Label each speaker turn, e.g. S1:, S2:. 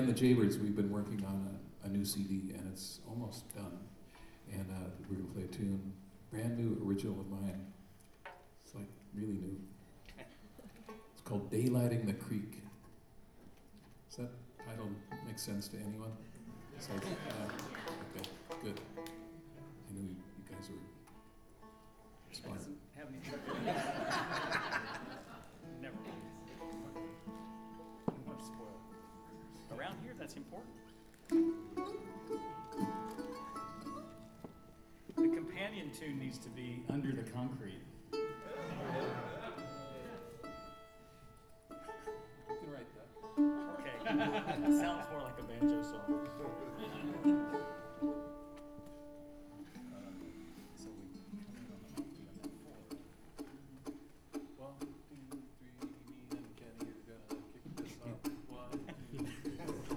S1: the Jaybirds, we've been working on a new CD, and it's almost done. And we're going to play a tune, brand new, original of mine. It's like really new. It's called Daylighting the Creek. Does that title make sense to anyone? It's like, okay, good. I knew you guys were smart.
S2: Never. You want to spoil it. Around here, that's important. The companion tune needs to be Under the Concrete.